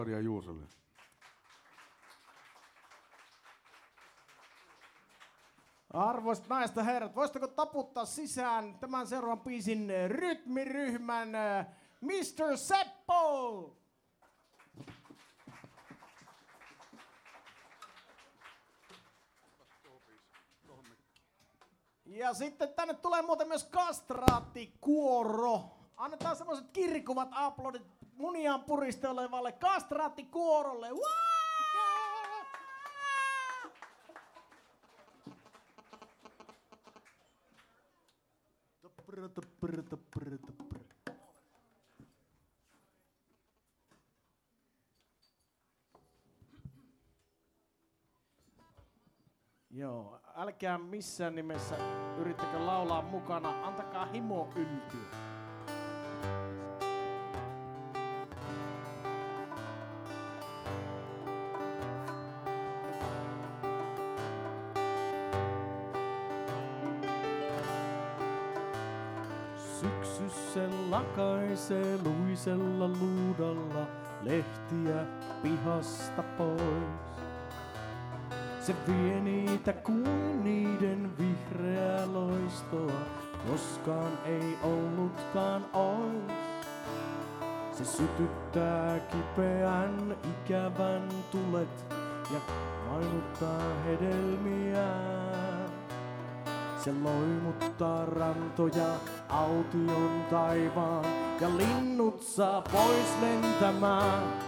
Maria Juusolle. Arvoisat naiset ja herrat, voisitteko taputtaa sisään tämän seuraavan biisin rytmiryhmän Mr. Seppo? Ja sitten tänne tulee muuten myös kastraattikuoro. Annetaan semmoiset kirkuvat aplodit muniaan puristelevalle kastraattikuorolle. Joo, älkää missään nimessä yrittäkö laulaa mukana, antakaa himo yltyä. Syksyssä lakaisee luisella luudalla lehtiä pihasta pois. Se vie niitä kuin niiden vihreää loistoa, koskaan ei ollutkaan ois. Se sytyttää kipeän ikävän tulet ja mainuttaa hedelmiään. Se loimuttaa rantoja aution taivaan ja linnut saa pois lentämään.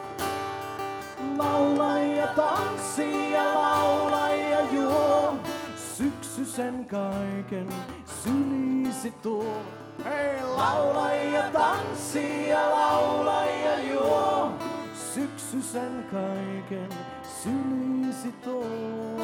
Laula ja tanssi ja laula ja juo, syksy sen kaiken syliisi tuo. Hei, laula ja tanssi ja laula ja juo, syksy sen kaiken syliisi tuo.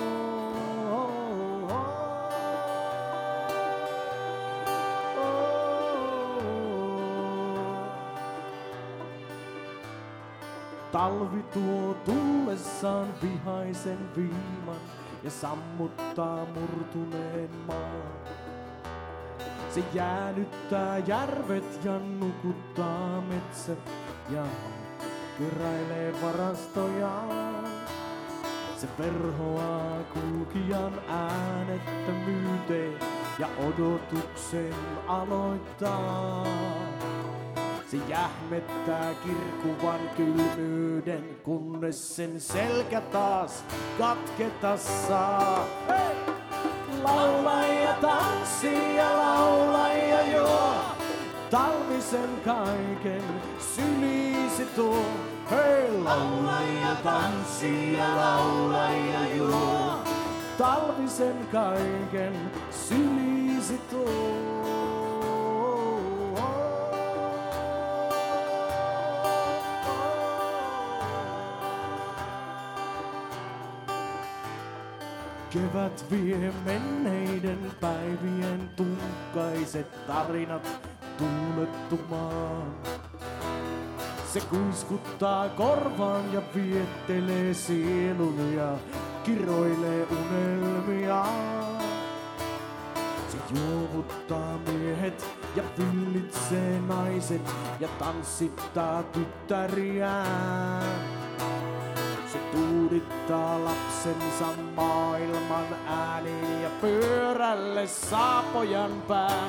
Talvi tuo tullessaan vihaisen viiman ja sammuttaa murtuneen maan. Se jäädyttää järvet ja nukuttaa metsät ja keräilee varastojaan. Se verhoaa kulkijan äänettömyyteen ja odotuksen aloittaa. Se jähmettää kirkuvan kylmyyden, kunnes sen selkä taas katketa saa. Hei! Laula ja tanssi ja laula ja juo, talvisen kaiken syliisi tuo. Hei! Laula ja tanssi ja laula ja juo, talvisen kaiken syliisi tuo. Kevät vie menneiden päivien tunkaiset tarinat tuulettumaan. Se kuiskuttaa korvaan ja viettelee sielun ja kiroilee unelmiaan. Se juovuttaa miehet ja villitsee naiset ja tanssittaa tyttäriään. Se tuudittaa lapsensa maailman ääniin ja pyörälle saa pojan pää.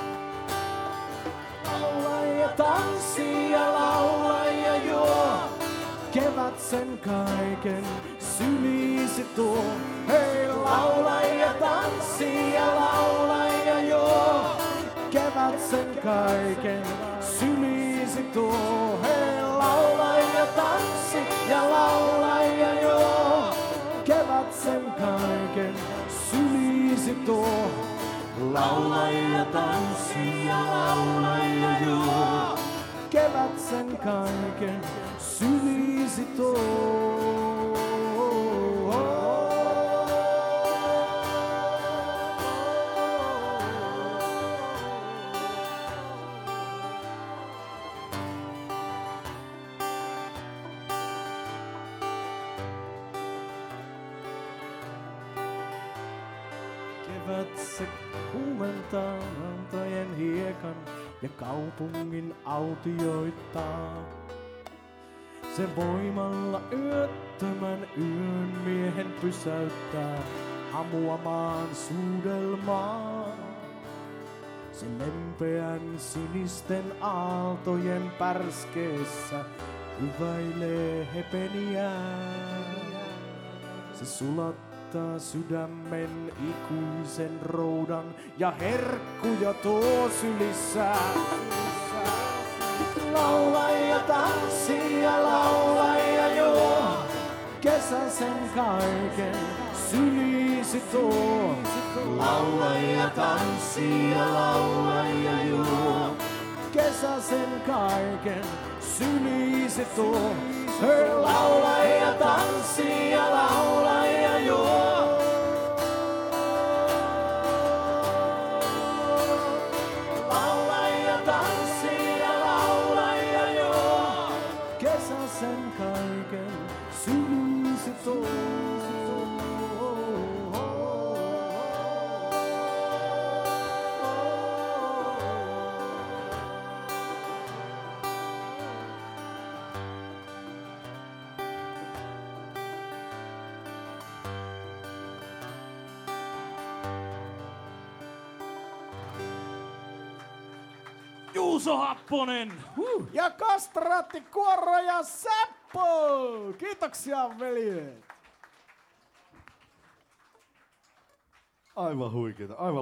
Laula ja tanssi ja laula ja juo, kevät sen kaiken syliisi tuo. Hei, laula ja tanssi ja laula ja juo, kevät sen kaiken syliisi tuo. Hei, laula ja tanssi ja laula ja juo, kevät sen kaiken syliisi tuo. Laula ja tanssi ja laula ja juo, kevät sen kaiken syliisi tuo. Kevät se kuumentaa rantojen hiekan ja kaupungin autioittaa. Se voimalla yöttömän yön miehen pysäyttää hamuamaan suudelmaa. Se lempeän sinisten aaltojen pärskeessä hyväilee hepeniään. Se sulattaa sydämen ikuisen roudan ja herkkuja tuo sylissään. Laula ja tanssi ja laula ja juo, kesä sen kaiken sylisi tuo. Laula ja tanssi ja laula ja juo, kesä sen kaiken sylisi tuo. Laula ja tanssi ja laula ja juo. Laula ja tanssi ja laula ja juo, kesä sen kaiken sylisi tuo. Juuso Happonen! Ja Kastraatti Kuoro ja Seppo! Kiitoksia veljet! Aivan huikeeta, aivan